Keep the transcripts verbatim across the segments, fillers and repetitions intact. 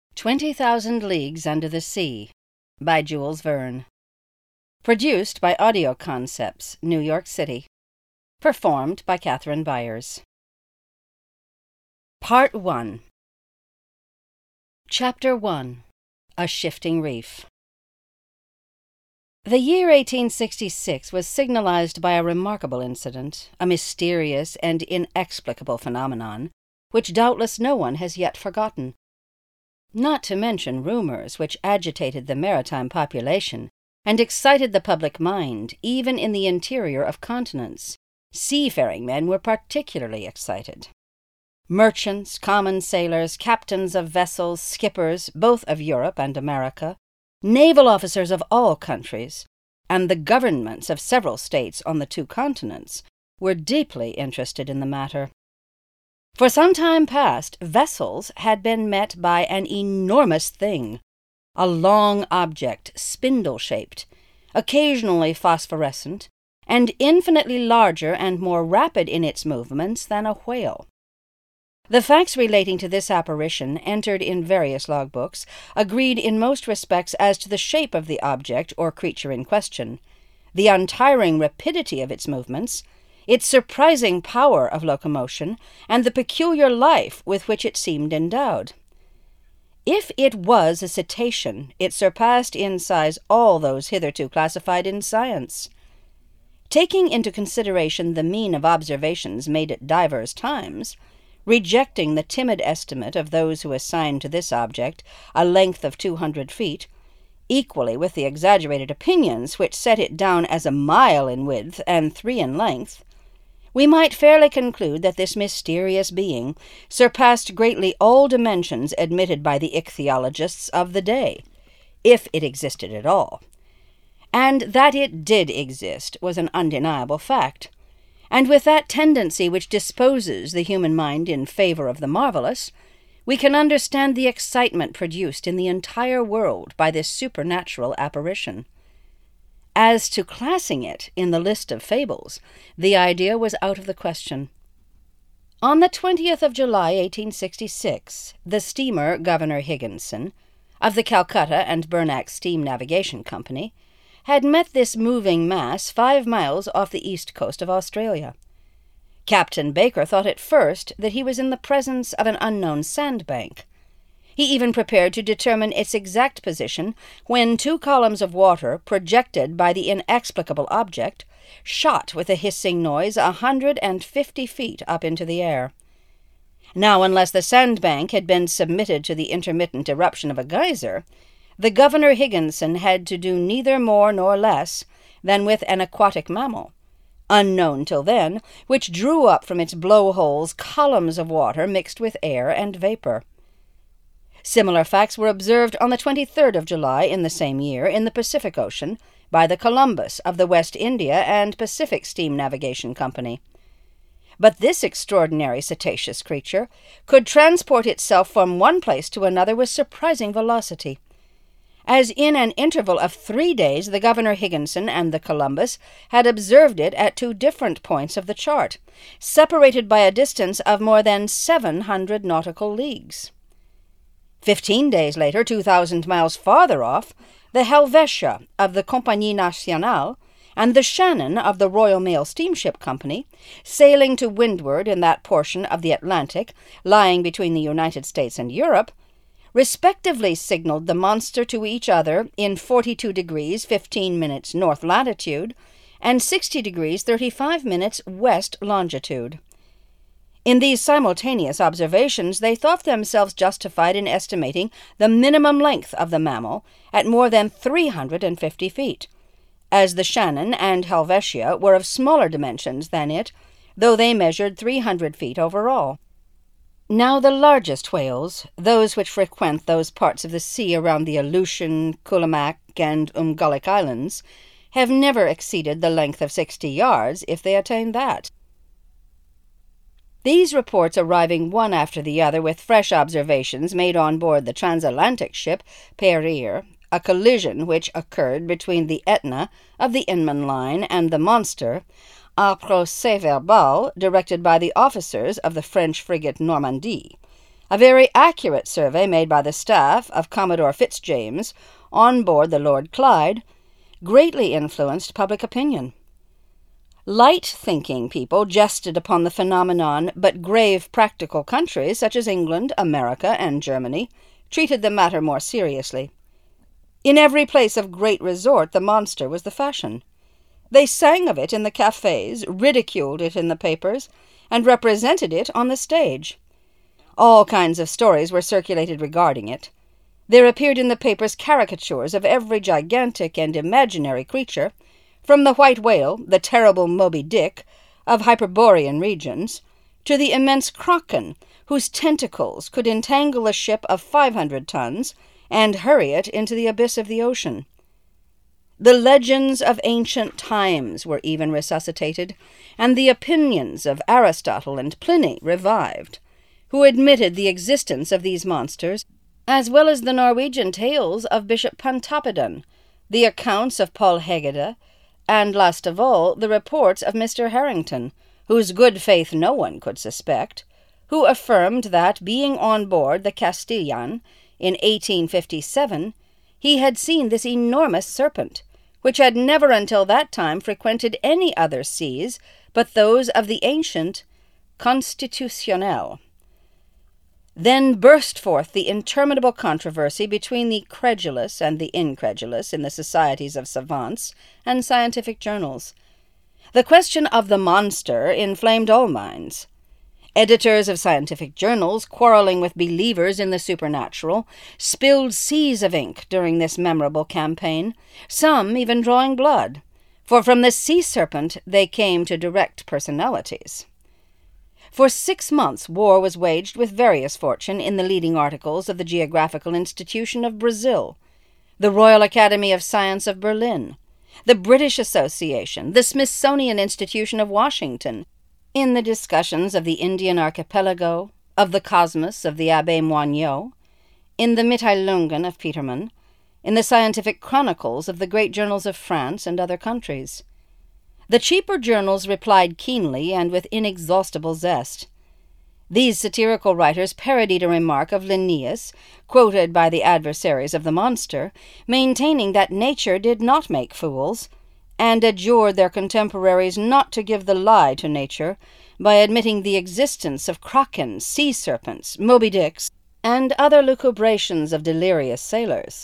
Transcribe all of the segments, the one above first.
Twenty Thousand Leagues Under the Sea by Jules Verne. Produced by Audio Concepts, New York City. Performed by Catherine Byers. Part one. Chapter one. A Shifting Reef. The year eighteen sixty-six was signalized by a remarkable incident, a mysterious and inexplicable phenomenon, which doubtless no one has yet forgotten. Not to mention rumors which agitated the maritime population and excited the public mind, even in the interior of continents. Seafaring men were particularly excited. Merchants, common sailors, captains of vessels, skippers, both of Europe and America, naval officers of all countries, and the governments of several states on the two continents were deeply interested in the matter. For some time past, vessels had been met by an enormous thing, a long object, spindle-shaped, occasionally phosphorescent, and infinitely larger and more rapid in its movements than a whale. The facts relating to this apparition, entered in various logbooks, agreed in most respects as to the shape of the object or creature in question, the untiring rapidity of its movements, its surprising power of locomotion, and the peculiar life with which it seemed endowed. If it was a cetacean, it surpassed in size all those hitherto classified in science. Taking into consideration the mean of observations made at divers times, rejecting the timid estimate of those who assigned to this object a length of two hundred feet, equally with the exaggerated opinions which set it down as a mile in width and three in length, we might fairly conclude that this mysterious being surpassed greatly all dimensions admitted by the ichthyologists of the day, if it existed at all. And that it did exist was an undeniable fact, and with that tendency which disposes the human mind in favor of the marvelous, we can understand the excitement produced in the entire world by this supernatural apparition. As to classing it in the list of fables, the idea was out of the question. On the twentieth of July, eighteen sixty-six, the steamer Governor Higginson, of the Calcutta and Bernack Steam Navigation Company, had met this moving mass five miles off the east coast of Australia. Captain Baker thought at first that he was in the presence of an unknown sandbank. He even prepared to determine its exact position when two columns of water, projected by the inexplicable object, shot with a hissing noise a hundred and fifty feet up into the air. Now, unless the sandbank had been submitted to the intermittent eruption of a geyser, the Governor Higginson had to do neither more nor less than with an aquatic mammal, unknown till then, which drew up from its blowholes columns of water mixed with air and vapor. Similar facts were observed on the twenty-third of July in the same year in the Pacific Ocean by the Columbus of the West India and Pacific Steam Navigation Company. But this extraordinary cetaceous creature could transport itself from one place to another with surprising velocity. As in an interval of three days the Governor Higginson and the Columbus had observed it at two different points of the chart, separated by a distance of more than seven hundred nautical leagues. Fifteen days later, two thousand miles farther off, the Helvetia of the Compagnie Nationale and the Shannon of the Royal Mail Steamship Company, sailing to windward in that portion of the Atlantic lying between the United States and Europe, respectively signaled the monster to each other in forty-two degrees fifteen minutes north latitude and sixty degrees thirty-five minutes west longitude. In these simultaneous observations, they thought themselves justified in estimating the minimum length of the mammal at more than three hundred and fifty feet, as the Shannon and Helvetia were of smaller dimensions than it, though they measured three hundred feet overall. Now the largest whales, those which frequent those parts of the sea around the Aleutian, Kulimak, and Umgullick Islands, have never exceeded the length of sixty yards, if they attain that. These reports arriving one after the other with fresh observations made on board the transatlantic ship Pereire, a collision which occurred between the Etna of the Inman Line and the monster, a procès-verbal directed by the officers of the French frigate Normandie, A very accurate survey made by the staff of Commodore Fitzjames on board the Lord Clyde greatly influenced public opinion. Light-thinking people jested upon the phenomenon, but grave practical countries such as England, America, and Germany treated the matter more seriously. In every place of great resort the monster was the fashion. They sang of it in the cafes, ridiculed it in the papers, and represented it on the stage. All kinds of stories were circulated regarding it. There appeared in the papers caricatures of every gigantic and imaginary creature, from the white whale, the terrible Moby Dick, of Hyperborean regions, to the immense kraken, whose tentacles could entangle a ship of five hundred tons and hurry it into the abyss of the ocean. The legends of ancient times were even resuscitated, and the opinions of Aristotle and Pliny revived, who admitted the existence of these monsters, as well as the Norwegian tales of Bishop Pontoppidan, the accounts of Paul Hegede, and, last of all, the reports of Mister Harrington, whose good faith no one could suspect, who affirmed that, being on board the Castilian in eighteen fifty-seven, he had seen this enormous serpent, which had never until that time frequented any other seas but those of the ancient Constitutionnel. Then burst forth the interminable controversy between the credulous and the incredulous in the societies of savants and scientific journals. The question of the monster inflamed all minds. Editors of scientific journals, quarreling with believers in the supernatural, spilled seas of ink during this memorable campaign, some even drawing blood, for from the sea serpent they came to direct personalities. For six months war was waged with various fortune in the leading articles of the Geographical Institution of Brazil, the Royal Academy of Science of Berlin, the British Association, the Smithsonian Institution of Washington, in the discussions of the Indian Archipelago, of the Cosmos of the Abbé Moignot, in the Mitteilungen of Petermann, in the scientific chronicles of the great journals of France and other countries. The cheaper journals replied keenly and with inexhaustible zest. These satirical writers parodied a remark of Linnaeus, quoted by the adversaries of the monster, maintaining that nature did not make fools, and adjured their contemporaries not to give the lie to nature by admitting the existence of krakens, sea serpents, Moby Dicks, and other lucubrations of delirious sailors.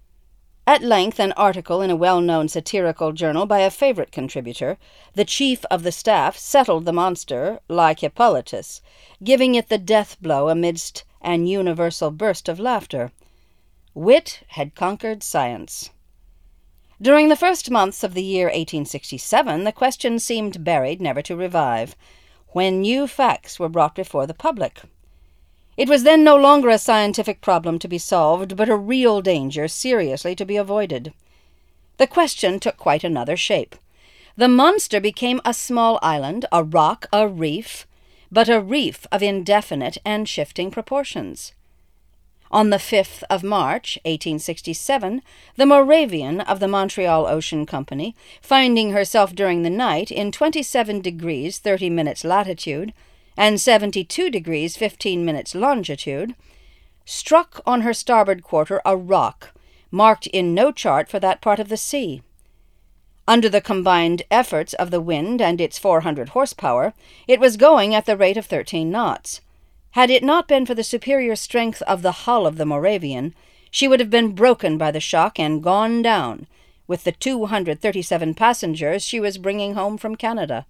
At length an article in a well-known satirical journal by a favorite contributor, the chief of the staff, settled the monster like Hippolytus, giving it the death blow amidst an universal burst of laughter. Wit had conquered science. During the first months of the year eighteen sixty-seven, the question seemed buried, never to revive, when new facts were brought before the public. It was then no longer a scientific problem to be solved, but a real danger seriously to be avoided. The question took quite another shape. The monster became a small island, a rock, a reef, but a reef of indefinite and shifting proportions. On the fifth of March, eighteen sixty-seven, the Moravian of the Montreal Ocean Company, finding herself during the night in twenty-seven degrees thirty minutes latitude and seventy-two degrees fifteen minutes longitude, struck on her starboard quarter a rock, marked in no chart for that part of the sea. Under the combined efforts of the wind and its four hundred horsepower, it was going at the rate of thirteen knots. Had it not been for the superior strength of the hull of the Moravian, she would have been broken by the shock and gone down, with the two hundred thirty-seven passengers she was bringing home from Canada.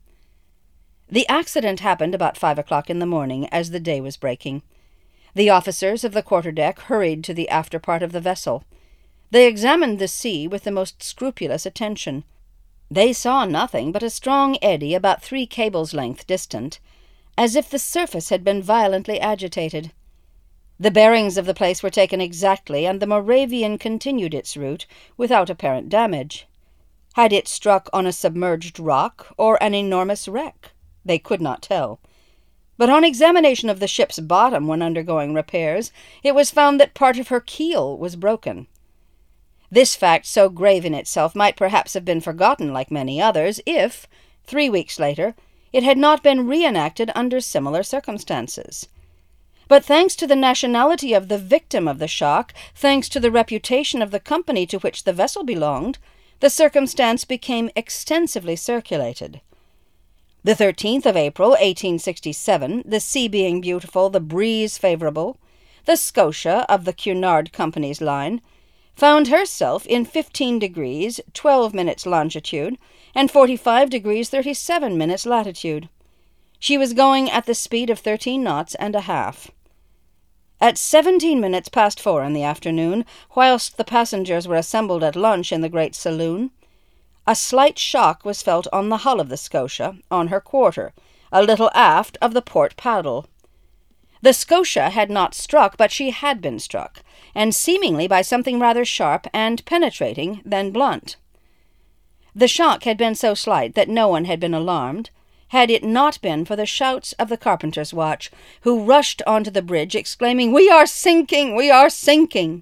The accident happened about five o'clock in the morning, as the day was breaking. The officers of the quarter-deck hurried to the after part of the vessel. They examined the sea with the most scrupulous attention. They saw nothing but a strong eddy about three cables' length distant, as if the surface had been violently agitated. The bearings of the place were taken exactly, and the Moravian continued its route without apparent damage. Had it struck on a submerged rock or an enormous wreck? They could not tell. But on examination of the ship's bottom when undergoing repairs, it was found that part of her keel was broken. This fact, so grave in itself, might perhaps have been forgotten like many others, if, three weeks later, it had not been reenacted under similar circumstances. But thanks to the nationality of the victim of the shock, thanks to the reputation of the company to which the vessel belonged, the circumstance became extensively circulated. The thirteenth of April, eighteen sixty-seven, the sea being beautiful, the breeze favourable, the Scotia of the Cunard Company's line found herself in fifteen degrees, twelve minutes longitude, and forty-five degrees, thirty-seven minutes latitude. She was going at the speed of thirteen knots and a half. At seventeen minutes past four in the afternoon, whilst the passengers were assembled at lunch in the great saloon, a slight shock was felt on the hull of the Scotia, on her quarter, a little aft of the port paddle. The Scotia had not struck, but she had been struck, and seemingly by something rather sharp and penetrating than blunt. The shock had been so slight that no one had been alarmed, had it not been for the shouts of the carpenter's watch, who rushed onto the bridge, exclaiming, "We are sinking! We are sinking!"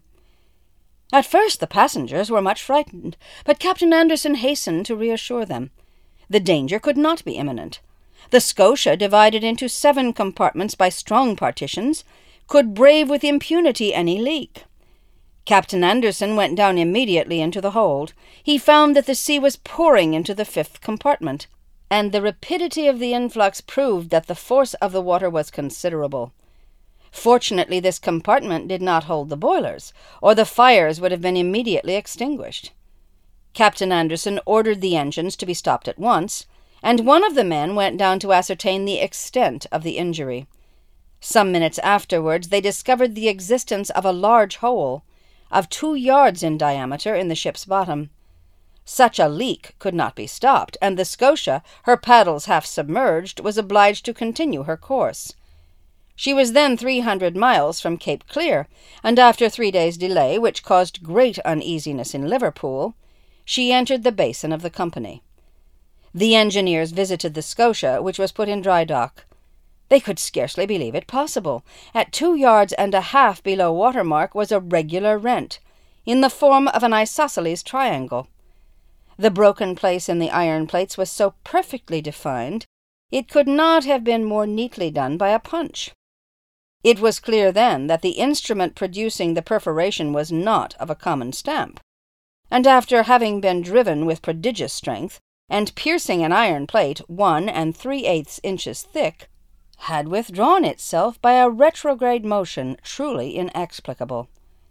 At first the passengers were much frightened, but Captain Anderson hastened to reassure them. The danger could not be imminent. The Scotia, divided into seven compartments by strong partitions, could brave with impunity any leak. Captain Anderson went down immediately into the hold. He found that the sea was pouring into the fifth compartment, and the rapidity of the influx proved that the force of the water was considerable. Fortunately, this compartment did not hold the boilers, or the fires would have been immediately extinguished. Captain Anderson ordered the engines to be stopped at once, and one of the men went down to ascertain the extent of the injury. Some minutes afterwards they discovered the existence of a large hole, of two yards in diameter, in the ship's bottom. Such a leak could not be stopped, and the Scotia, her paddles half submerged, was obliged to continue her course. She was then three hundred miles from Cape Clear, and after three days' delay, which caused great uneasiness in Liverpool, she entered the basin of the company. The engineers visited the Scotia, which was put in dry dock. They could scarcely believe it possible. At two yards and a half below water mark was a regular rent, in the form of an isosceles triangle. The broken place in the iron plates was so perfectly defined, it could not have been more neatly done by a punch. It was clear then that the instrument producing the perforation was not of a common stamp, and after having been driven with prodigious strength, and piercing an iron plate one and three-eighths inches thick, had withdrawn itself by a retrograde motion truly inexplicable.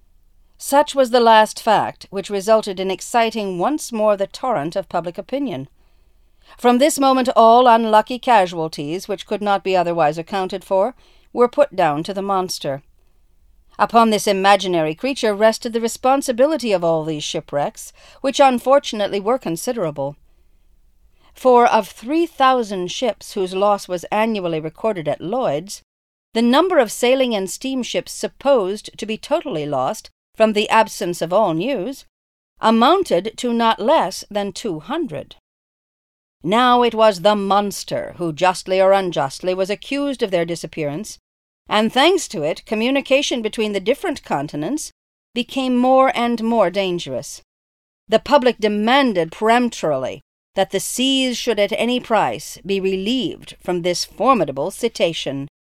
Such was the last fact which resulted in exciting once more the torrent of public opinion. From this moment all unlucky casualties, which could not be otherwise accounted for, were put down to the monster. Upon this imaginary creature rested the responsibility of all these shipwrecks, which unfortunately were considerable. For of three thousand ships whose loss was annually recorded at Lloyd's, the number of sailing and steamships supposed to be totally lost from the absence of all news amounted to not less than two hundred. Now it was the monster who, justly or unjustly, was accused of their disappearance, and thanks to it, communication between the different continents became more and more dangerous. The public demanded peremptorily that the seas should at any price be relieved from this formidable cetacean.